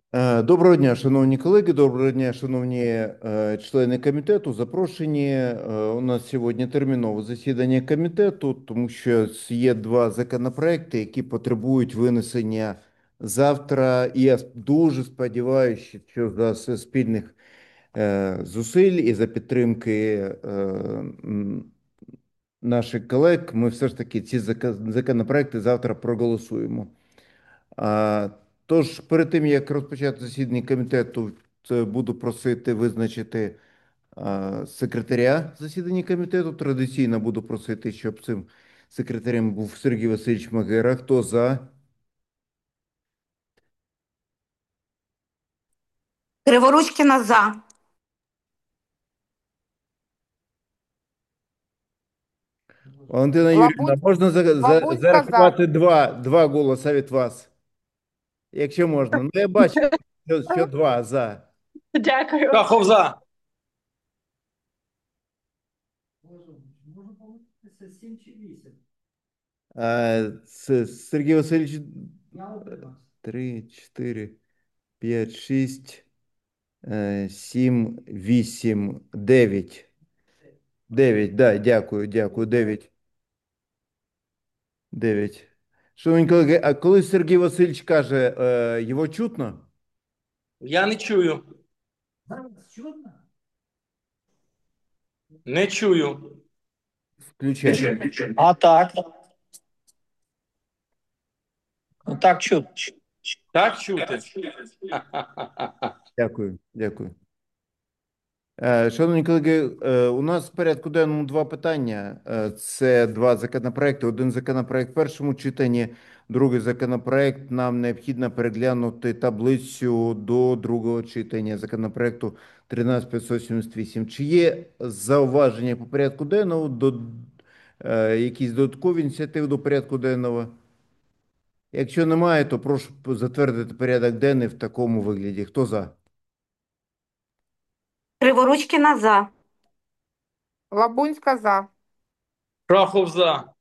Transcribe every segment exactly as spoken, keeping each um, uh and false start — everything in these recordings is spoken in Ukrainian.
Е, Доброго дня, шановні колеги, доброго дня, шановні е, члени комітету. Запрошені. Е, У нас сьогодні термінове засідання комітету, тому що є два законопроекти, які потребують винесення завтра. І я дуже сподіваюся, що за с- спільних е, зусиль і за підтримки е, м, наших колег ми все ж таки ці зака- законопроекти завтра проголосуємо. А, Тож, перед тим як розпочати засідання комітету, це буду просити визначити а, секретаря засідання комітету. Традиційно буду просити, щоб цим секретарем був Сергій Васильович Магера. Хто за? Криворучкіна за. Валентина Юрійовна, Лабунь, можна за, за, Лабунська за. зарахувати два, два голоси від вас, якщо можна. Ну, я бачу, що, що два за. Дякую. Шахов за. А, це Сергій Васильович, три, чотири, п'ять, шість. Е, сім, вісім, дев'ять. Дев'ять, да, дякую, дякую, дев'ять. Дев'ять. Шановні колеги, а коли Сергій Васильович каже, е, його чутно? Я не чую. Не чую. Включайте. А так, ну так чутно. Так чути. Дякую, дякую. Е, Шановні колеги, е, у нас в порядку денному два питання. Е, Це два законопроекти. Один законопроект в першому читанні, другий законопроект. Нам необхідно переглянути таблицю до другого читання законопроекту тринадцять п'ятсот сімдесят вісім. Чи є зауваження по порядку денному, до, е, якісь додаткові ініціативи до порядку денного? Якщо немає, то прошу затвердити порядок денний в такому вигляді. Хто за? Криворучкіна за. Лабунська за. Шахов за.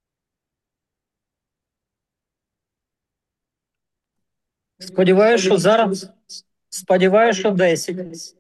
Сподіваюся, що зараз сподіваюся, що десять.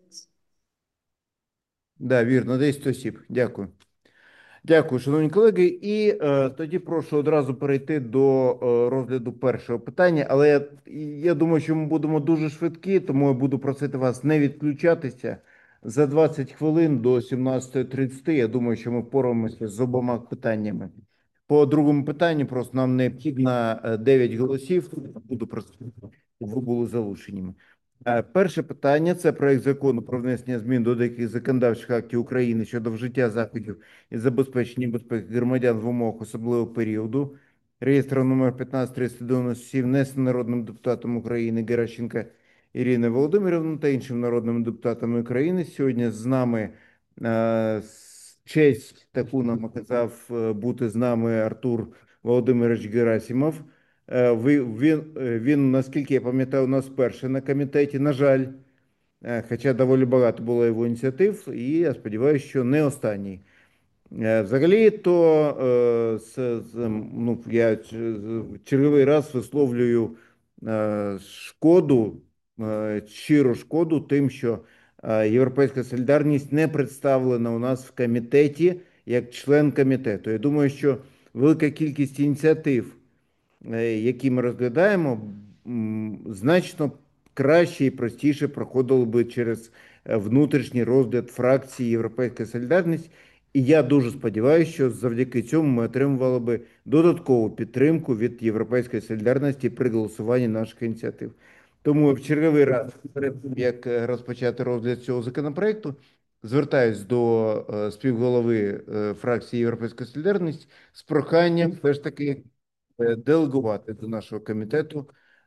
Да, вірно, десять осіб. Дякую. Дякую, шановні колеги. І е, тоді прошу одразу перейти до е, розгляду першого питання. Але я, я думаю, що ми будемо дуже швидкі, тому я буду просити вас не відключатися за двадцять хвилин до сімнадцятої тридцять. Я думаю, що ми впораємося з обома питаннями. По другому питанню просто нам необхідно е, дев'ять голосів. Буду просити, щоб ви були залученими. Е, Перше питання це проект закону про внесення змін до деяких законодавчих актів України щодо вжиття заходів із забезпечення безпеки громадян в умовах особливого періоду. Реєстр номер п'ятнадцять триста дев'яносто сім, внесений народним депутатом України Геращенко Іриною Володимирівною та іншими народними депутатами України. Сьогодні з нами е, честь таку нам оказав е, бути з нами Артур Володимирович Герасимов. Е, ви- Він, е, він, наскільки я пам'ятаю, у нас перший на комітеті, на жаль, е, хоча доволі багато було його ініціатив, і я сподіваюся, що не останній. Е, Взагалі, то е, з, з, ну, я ч- черговий раз висловлюю е, шкоду, е, щиру шкоду тим, що е, Європейська солідарність не представлена у нас в комітеті як член комітету. Я думаю, що велика кількість ініціатив, е, які ми розглядаємо, м, значно краще і простіше проходили би через е, внутрішній розгляд фракції Європейська Солідарність. І я дуже сподіваюся, що завдяки цьому ми отримували би додаткову підтримку від Європейської солідарності при голосуванні наших ініціатив. Тому в черговий раз, перед тим, як е, розпочати розгляд цього законопроекту, звертаюсь до е, співголови е, фракції Європейська Солідарність з проханням все ж таки е, делегувати до нашого комітету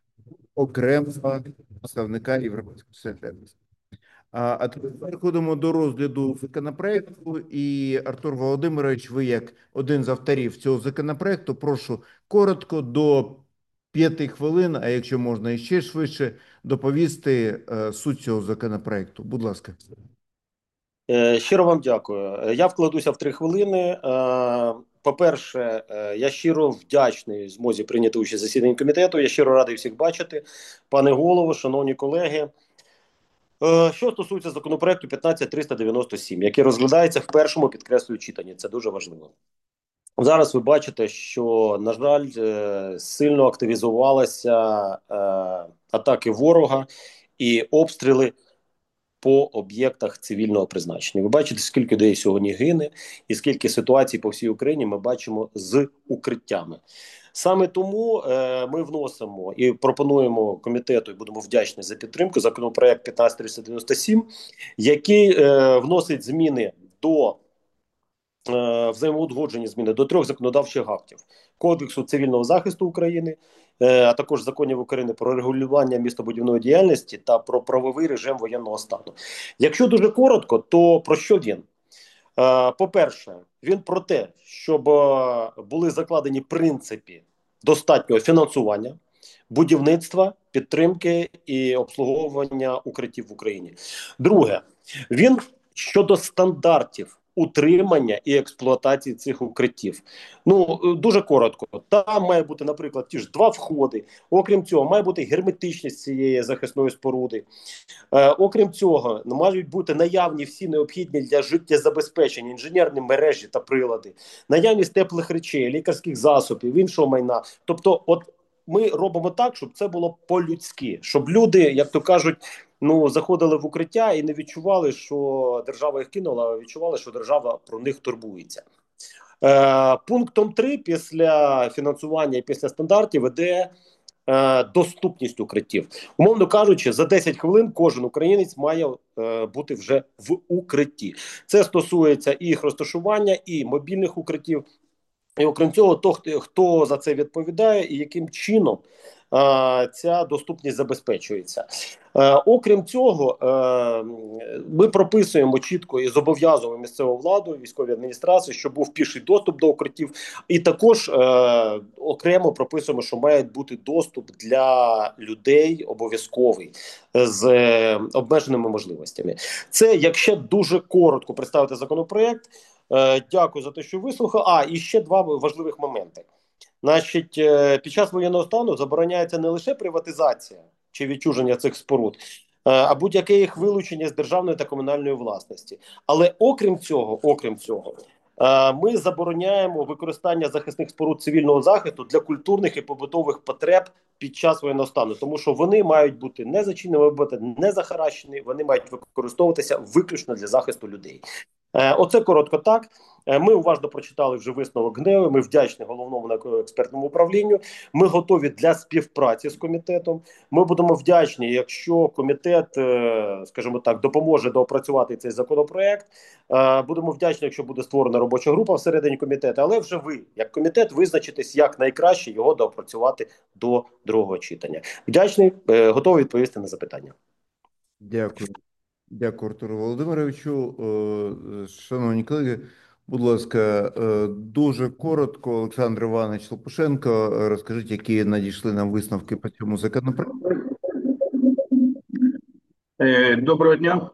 окремого представника Європейської солідарності. А, а тепер переходимо до розгляду законопроекту. І Артур Володимирович, ви як один з авторів цього законопроекту, прошу коротко до п'яти хвилин, а якщо можна іще швидше, доповісти е, суть цього законопроекту. Будь ласка. Е, Щиро вам дякую. Е, Я вкладуся в три хвилини. Е, по-перше, е, я щиро вдячний змозі прийняти участь в засіданні комітету. Я щиро радий всіх бачити. Пане голово, шановні колеги. Е, Що стосується законопроекту п'ятнадцять триста дев'яносто сім, який розглядається в першому, підкреслюю, читанні, це дуже важливо. Зараз ви бачите, що, на жаль, е, сильно активізувалися е, атаки ворога і обстріли по об'єктах цивільного призначення. Ви бачите, скільки людей сьогодні гине, і скільки ситуацій по всій Україні ми бачимо з укриттями. Саме тому е, ми вносимо і пропонуємо комітету, і будемо вдячні за підтримку, законопроект п'ятнадцять триста дев'яносто сім, який е, вносить зміни до е, взаємоузгоджені зміни до трьох законодавчих актів: Кодексу цивільного захисту України, е, а також законів України про регулювання містобудівної діяльності та про правовий режим воєнного стану. Якщо дуже коротко, то про що він? Е, по-перше, він про те, щоб е, були закладені принципи достатнього фінансування, будівництва, підтримки і обслуговування укриттів в Україні. Друге, він щодо стандартів утримання і експлуатації цих укриттів. Ну, дуже коротко. Там має бути, наприклад, ті ж два входи. Окрім цього, має бути герметичність цієї захисної споруди. Е, окрім цього, мають бути наявні всі необхідні для життєзабезпечення інженерні мережі та прилади, наявність теплих речей, лікарських засобів, іншого майна. Тобто, от ми робимо так, щоб це було по-людськи, щоб люди, як то кажуть, ну, заходили в укриття і не відчували, що держава їх кинула, а відчували, що держава про них турбується. Е, пунктом три після фінансування і після стандартів іде е, доступність укриттів. Умовно кажучи, за десять хвилин кожен українець має е, бути вже в укритті. Це стосується і їх розташування, і мобільних укриттів. І окрім цього, то, хто за це відповідає і яким чином е, ця доступність забезпечується. Е, окрім цього, е, ми прописуємо чітко і зобов'язуємо місцеву владу, військові адміністрації, щоб був піший доступ до укриттів. І також е, окремо прописуємо, що має бути доступ для людей обов'язковий з е, обмеженими можливостями. Це, якщо дуже коротко представити законопроект. Е, дякую за те, що вислухав. А, і ще два важливих моменти. Значить, е, під час воєнного стану забороняється не лише приватизація чи відчуження цих споруд, е, а будь-яке їх вилучення з державної та комунальної власності. Але окрім цього, окрім цього, е, ми забороняємо використання захисних споруд цивільного захисту для культурних і побутових потреб під час воєнного стану, тому що вони мають бути не зачинені, не захаращені, вони мають використовуватися виключно для захисту людей. Оце коротко так. Ми уважно прочитали вже висновок ГНЕУ, ми вдячні головному науково-експертному управлінню, ми готові для співпраці з комітетом. Ми будемо вдячні, якщо комітет, скажімо так, допоможе доопрацювати цей законопроект. Будемо вдячні, якщо буде створена робоча група всередині комітету, але вже ви, як комітет, визначитесь, як найкраще його доопрацювати до другого читання. Вдячний, готовий відповісти на запитання. Дякую. Дякую, Артуру Володимировичу. Е, Шановні колеги, будь ласка, е, дуже коротко, Олександр Іванович Лопушенко, е, розкажіть, які надійшли нам висновки по цьому законопроекту. Е, Доброго дня.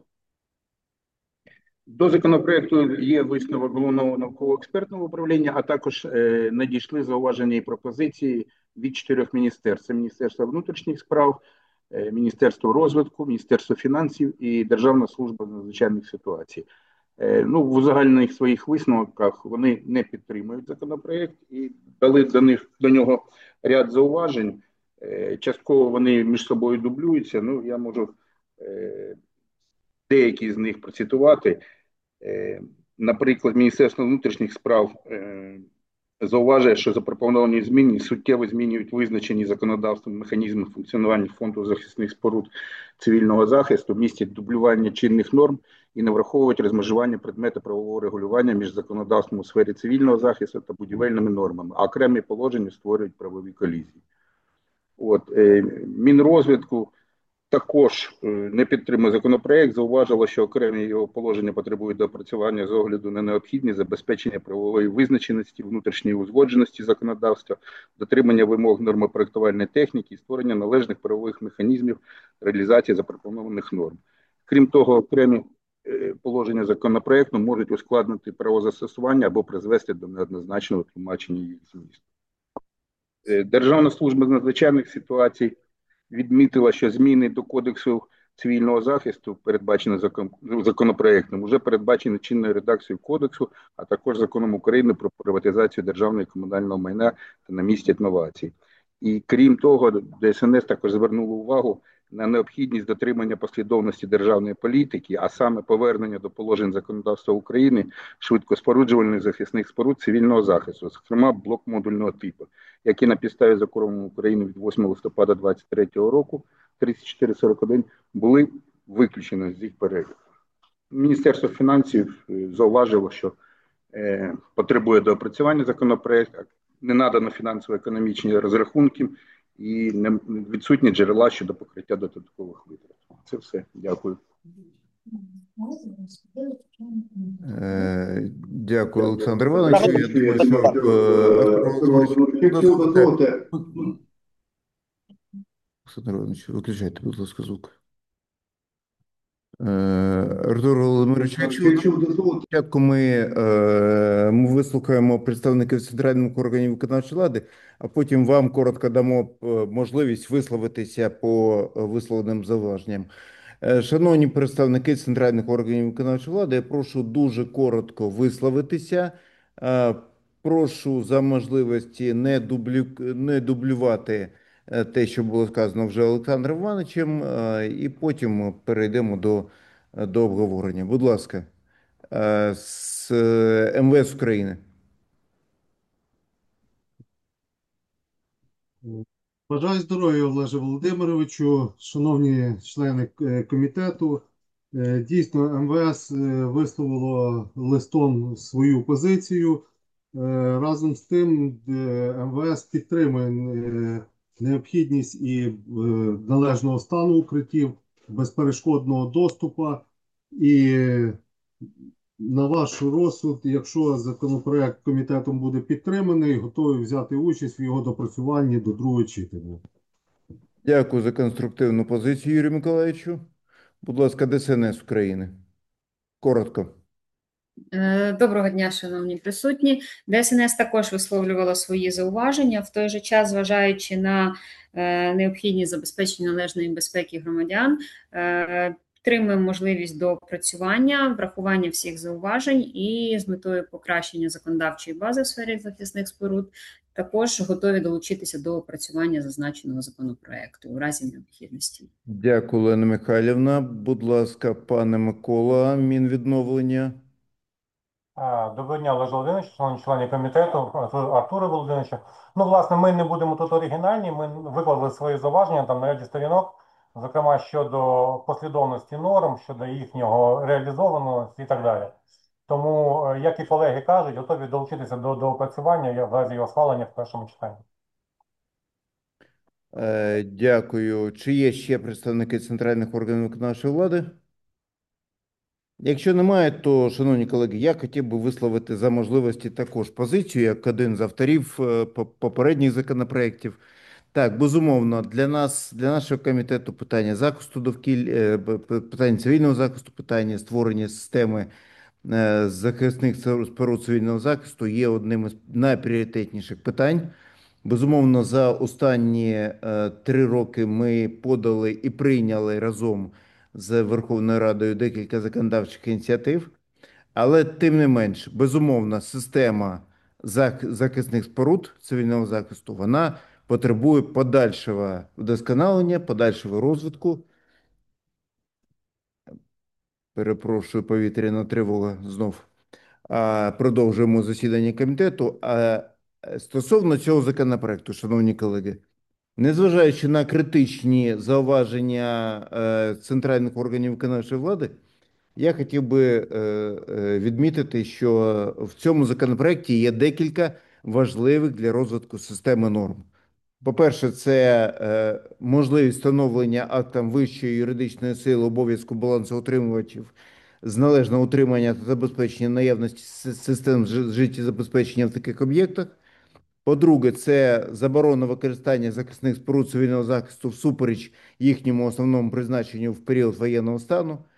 До законопроекту є висновок Головного науково-експертного управління, а також е, надійшли зауваження і пропозиції від чотирьох міністерств. Це Міністерство внутрішніх справ, е, Міністерство розвитку, Міністерство фінансів і Державна служба з надзвичайних ситуацій. Е, ну, в узагальнених своїх висновках вони не підтримують законопроект і дали до них до нього ряд зауважень. Е, частково вони між собою дублюються. Ну, я можу е, деякі з них процитувати. Наприклад, Міністерство внутрішніх справ зауважує, що запропоновані зміни суттєво змінюють визначені законодавством механізми функціонування Фонду захисних споруд цивільного захисту, містять дублювання чинних норм і не враховують розмежування предмету правового регулювання між законодавством у сфері цивільного захисту та будівельними нормами, а окремі положення створюють правові колізії. От, Мінрозвитку також не підтримує законопроект, зауважило, що окремі його положення потребують доопрацювання з огляду на необхідність забезпечення правової визначеності, внутрішньої узгодженості законодавства, дотримання вимог нормопроектувальної техніки і створення належних правових механізмів реалізації запропонованих норм. Крім того, окремі е, положення законопроекту можуть ускладнити правозастосування або призвести до неоднозначного тлумачення їх змісту. Е, Державна служба з надзвичайних ситуацій відмітила, що зміни до Кодексу цивільного захисту, передбачені закон, законопроектом, вже передбачені чинною редакцією Кодексу, а також Законом України про приватизацію державного і комунального майна та на місці інновацій. І крім того, ДСНС також звернуло увагу на необхідність дотримання послідовності державної політики, а саме повернення до положень законодавства України швидкоспоруджувальних захисних споруд цивільного захисту, зокрема блок-модульного типу, які на підставі закону України від восьмого листопада двадцять третього року тридцять чотири сорок один були виключені з їх переліку. Міністерство фінансів е, зауважило, що е, потребує доопрацювання законопроекту, не надано фінансово-економічні розрахунки і не, відсутні джерела щодо покриття додаткових витрат. Це все. Дякую. Е, Дякую, Олександр Іванович. Я думаю, що е, Артур Володимирович, дозвольте. Олександр Іванович, виключайте, будь ласка, звук. Е, Артур Володимирович, якщо дозволите, спочатку ми, е, ми вислухаємо представників центральних органів виконавчої влади, а потім вам коротко дамо е, можливість висловитися по е, висловленим зауваженням. Е, Шановні представники центральних органів виконавчої влади, я прошу дуже коротко висловитися. Е, Прошу за можливості не дублю, не дублювати е, те, що було сказано вже Олександром Івановичем, е, і потім перейдемо до, до обговорення. Будь ласка, е, з е, ем ве ес України. Бажаю здоров'я, Олеже Володимировичу, шановні члени е, комітету. Е, Дійсно, ем ве ес е, висловило листом свою позицію. Е, Разом з тим, е, ем ве ес підтримує е, необхідність і е, належного стану укриттів, безперешкодного доступу. І на ваш розсуд, якщо законопроект комітетом буде підтриманий, готові взяти участь в його допрацюванні до другого читання. Дякую за конструктивну позицію, Юрію Миколаївичу. Будь ласка, Де Ес Ен Ес України. Коротко. Е, Доброго дня, шановні присутні. Де Ес Ен Ес також висловлювала свої зауваження, в той же час, зважаючи на е, необхідність забезпечення належної безпеки громадян, е, підтримуємо можливість до опрацювання, врахування всіх зауважень і з метою покращення законодавчої бази в сфері захисних споруд також готові долучитися до опрацювання зазначеного законопроекту у разі необхідності. Дякую, Олена Михайлівна. Будь ласка, пане Микола, Мінвідновлення. А, Доброго дня, Олеже Володимирович, шановні члени комітету, Арту- Артуре Володимировичу. Ну, власне, ми не будемо тут оригінальні, ми виклали свої зауваження там на ряді сторінок, зокрема щодо послідовності норм, щодо їхнього реалізованості і так далі. Тому, е, як і колеги кажуть, готові долучитися до, до опрацювання я в разі його схвалення в першому читанні. Е, Дякую. Чи є ще представники центральних органів виконавчої влади? Якщо немає, то, шановні колеги, я хотів би висловити за можливості також позицію, як один з авторів е, по- попередніх законопроєктів. Так, безумовно, для нас, для нашого комітету питання захисту довкілля, е, п- п- питання цивільного захисту, питання створення системи е, захисних споруд цивільного захисту є одним із найпріоритетніших питань. Безумовно, за останні е, три роки ми подали і прийняли разом з Верховною Радою декілька законодавчих ініціатив, але тим не менш, безумовно, система зах- захисних споруд цивільного захисту, вона потребує подальшого вдосконалення, подальшого розвитку. Перепрошую, повітряна тривога знов. А, Продовжуємо засідання комітету. А е, стосовно цього законопроекту, шановні колеги, незважаючи на критичні зауваження е, центральних органів виконавчої влади, я хотів би е, е, відмітити, що в цьому законопроекті є декілька важливих для розвитку системи норм. По-перше, це е, можливість встановлення актом вищої юридичної сили обов'язку балансоутримувачів з належного утримання та забезпечення наявності с- систем жи- життєзабезпечення в таких об'єктах. По-друге, це заборона використання захисних споруд цивільного захисту всупереч їхньому основному призначенню в період воєнного стану.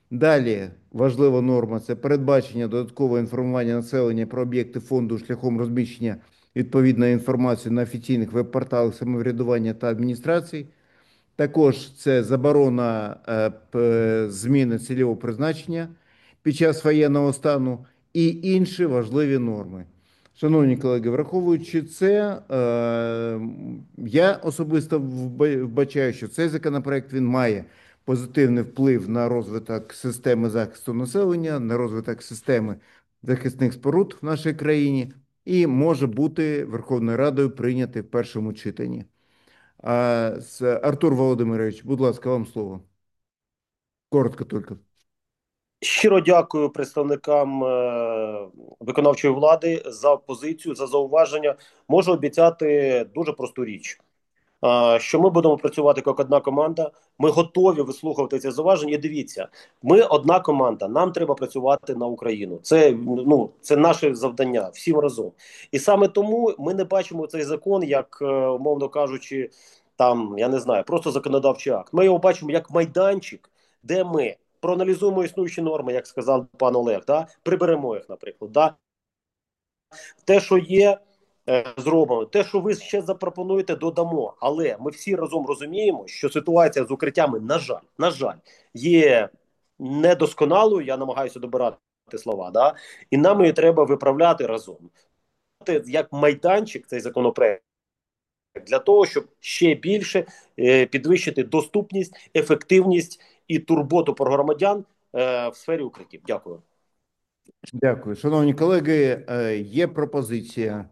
Далі важлива норма це передбачення додаткового інформування населення про об'єкти фонду шляхом розміщення відповідної інформації на офіційних веб-порталах самоврядування та адміністрацій. Також це заборона е, п- зміни цільового призначення під час воєнного стану і інші важливі норми. Шановні колеги, враховуючи це, е, я особисто вба- вбачаю, що цей законопроект він має позитивний вплив на розвиток системи захисту населення, на розвиток системи захисних споруд в нашій країні і може бути Верховною Радою прийнятий в першому читанні. А, с- Артур Володимирович, будь ласка, вам слово. Коротко тільки. Щиро дякую представникам е, виконавчої влади за позицію, за зауваження. Можу обіцяти дуже просту річ. Е, що ми будемо працювати як одна команда. Ми готові вислухати ці зауваження. І дивіться, ми одна команда. Нам треба працювати на Україну. Це ну це наше завдання всім разом. І саме тому ми не бачимо цей закон, як е, умовно кажучи, там я не знаю, просто законодавчий акт. Ми його бачимо як майданчик, де ми проаналізуємо існуючі норми, як сказав пан Олег. Да? Приберемо їх, наприклад. Да? Те, що є, е, зробимо. Те, що ви ще запропонуєте, додамо. Але ми всі разом розуміємо, що ситуація з укриттями, на жаль, на жаль, є недосконалою. Я намагаюся добирати слова, да? І нам її треба виправляти разом. Це як майданчик цей законопроект для того, щоб ще більше е, підвищити доступність, ефективність і турботу про громадян е, в сфері укриттів. Дякую. Дякую. Шановні колеги, е, є пропозиція.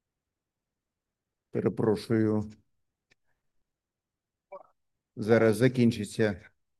Перепрошую. Зараз закінчиться.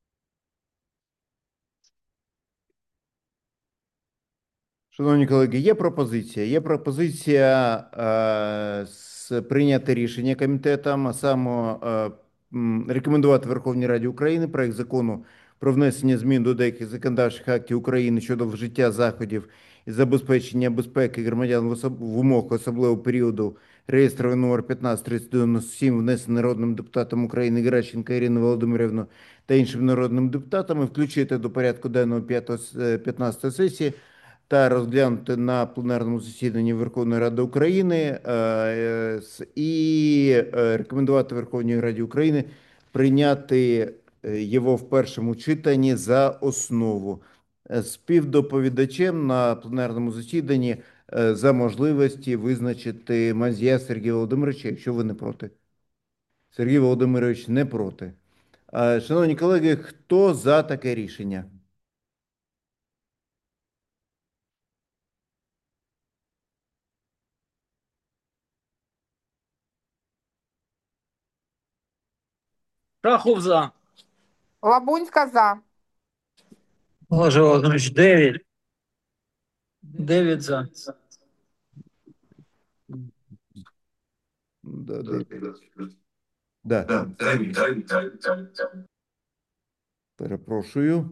Шановні колеги, є пропозиція. Є пропозиція е, з прийняти рішення комітетом, а саме е, м, рекомендувати Верховній Раді України проект закону про внесення змін до деяких законодавчих актів України щодо вжиття заходів із забезпечення безпеки громадян в, особ... в умовах особливого періоду, реєстровий номер п'ятнадцять тридцять дев'яносто сім, внесений народним депутатом України Геращенко Іриною Володимирівною та іншими народними депутатами, включити до порядку денного п'ятнадцятої сесії та розглянути на пленарному засіданні Верховної Ради України е, е, с- і е, рекомендувати Верховній Раді України прийняти е, його в першому читанні за основу. Е, Співдоповідачем на пленарному засіданні е, за можливості визначити Мазія Сергія Володимировича, якщо ви не проти. Сергій Володимирович не проти. Е, Шановні колеги, хто за таке рішення? Шахов за. Лабунська за. Олег Володимирович, дев'ять. Дев'ять за. Да, да. Да. Перепрошую.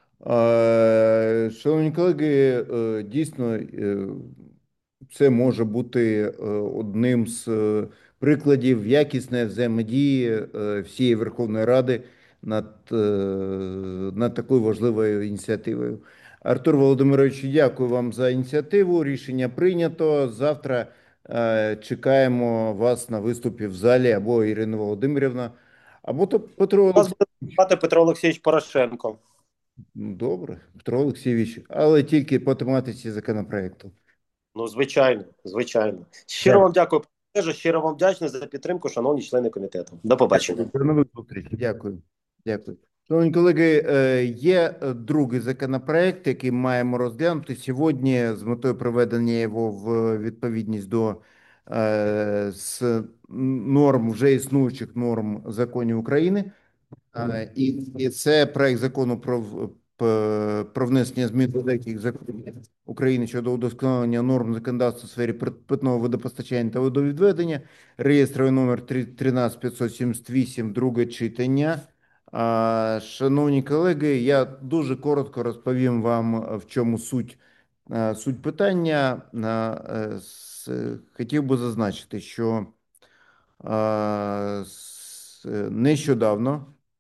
Е, Шановні колеги, е, дійсно, е, це може бути е, одним з е, прикладів якісної взаємодії е, всієї Верховної Ради над, е, над такою важливою ініціативою. Артур Володимирович, дякую вам за ініціативу. Рішення прийнято. Завтра е, чекаємо вас на виступі в залі або Ірина Володимирівна, або то Петро Вас Олексійович. буде звати Петро Олексійович Порошенко. Ну, добре, Петро Олексійович, але тільки по тематиці законопроекту. Ну, звичайно, звичайно. Щиро Дякую. вам дякую, Олеже, щиро вам вдячний за підтримку, шановні члени комітету. До побачення. До нових зустрічей. Дякую. Дякую. Шановні колеги, е, є е, другий законопроект, який маємо розглянути сьогодні з метою приведення його в відповідність до е, з норм, вже існуючих норм законів України. Е, І, і це проект закону про, в- п- про внесення змін до деяких законів України щодо удосконалення норм законодавства у сфері пит- питного водопостачання та водовідведення, реєстровий номер тринадцять п'ятсот сімдесят вісім, друге читання. А, Шановні колеги, я дуже коротко розповім вам, в чому суть, е, суть питання. А, е, с- Хотів би зазначити, що а, с- нещодавно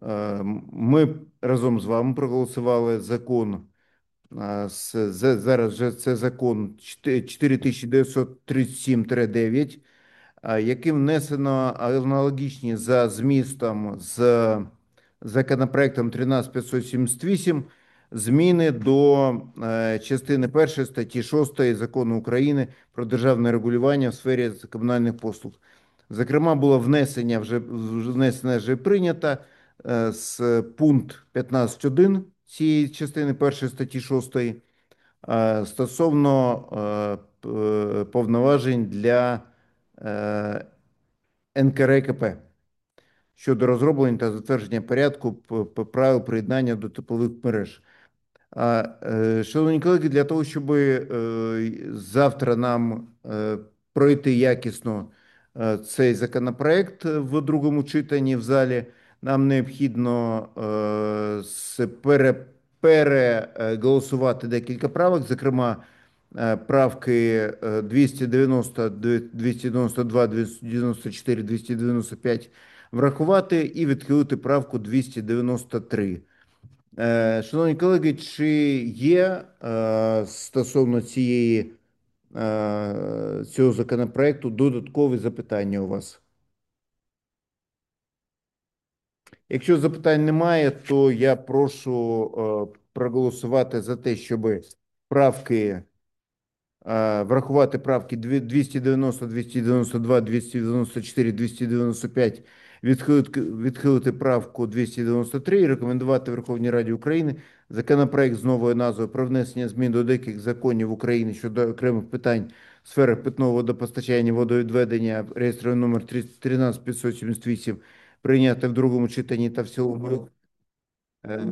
Е, Ми разом з вами проголосували закон. е, з- з- Зараз вже це закон чотири тисячі дев'ятсот тридцять сім дев'ять, яким внесено аналогічні за змістом з законопроектом тринадцять п'ятсот сімдесят вісім зміни до е, частини першої статті шостої Закону України про державне регулювання в сфері комунальних послуг. Зокрема, було внесення вже внесення вже прийнято е, з пункт п'ятнадцять один цієї частини першої статті шостої е, стосовно е, п- повноважень для е, ен ка ер і ка пе щодо розроблення та затвердження порядку п- п- правил приєднання до теплових мереж. А, е, Шановні колеги, для того, щоб е, завтра нам е, пройти якісно е, цей законопроект в другому читанні в залі, нам необхідно е, с- пере, переголосувати декілька правок, зокрема е, правки е, двісті дев'яносто, двісті дев'яносто два, двісті дев'яносто чотири, двісті дев'яносто п'ять врахувати і відхилити правку двісті дев'яносто три. Е, Шановні колеги, чи є е, стосовно цієї, е, цього законопроекту додаткові запитання у вас? Якщо запитань немає, то я прошу е, проголосувати за те, щоб правки е, врахувати правки дві- двісті дев'яносто, двісті дев'яносто два, двісті дев'яносто чотири, двісті дев'яносто п'ять, відхилити, відхилити правку двісті дев'яносто три і рекомендувати Верховній Раді України законопроект з новою назвою про внесення змін до деяких законів України щодо окремих питань в сферах питного водопостачання, водовідведення, реєстровий номер тринадцять п'ятсот сімдесят вісім, прийняти в другому читанні та в цілому. Е,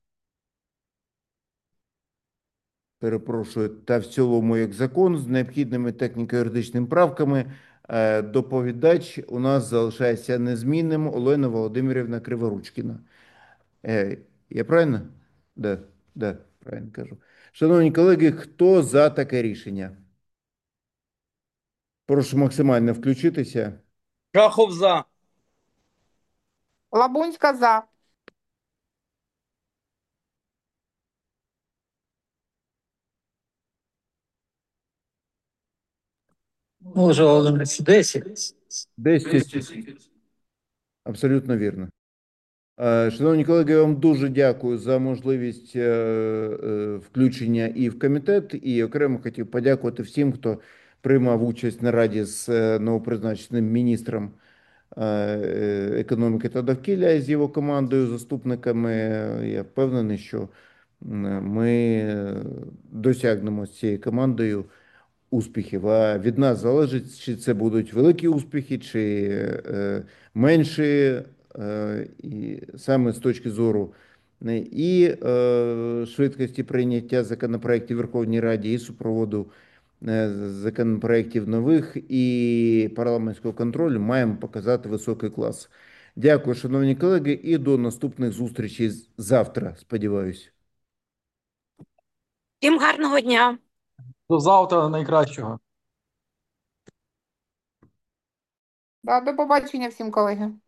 Перепрошую, та в цілому як закон з необхідними техніко-юридичними правками. Е, Доповідач у нас залишається незмінним Олена Володимирівна Криворучкіна. Е, Я правильно? Да, да, правильно кажу. Шановні колеги, хто за таке рішення? Прошу максимально включитися. Шахов за. Лабунська за. Олеже Володимировичу, десять. десять. Абсолютно вірно. Е, Шановні колеги, я вам дуже дякую за можливість е, е, включення і в комітет, і окремо хотів подякувати всім, хто приймав участь на раді з е, новопризначеним міністром е, е, економіки та довкілля з його командою, заступниками. Я впевнений, що м, ми досягнемо з цією командою успіхів. А від нас залежить, чи це будуть великі успіхи, чи е, менші, е, і саме з точки зору е, і е, швидкості прийняття законопроєктів в Верховній Раді, і супроводу е, законопроєктів нових, і парламентського контролю маємо показати високий клас. Дякую, шановні колеги, і до наступних зустрічей завтра, сподіваюся. Всім гарного дня. До завтра найкращого. Да, до побачення всім, колеги.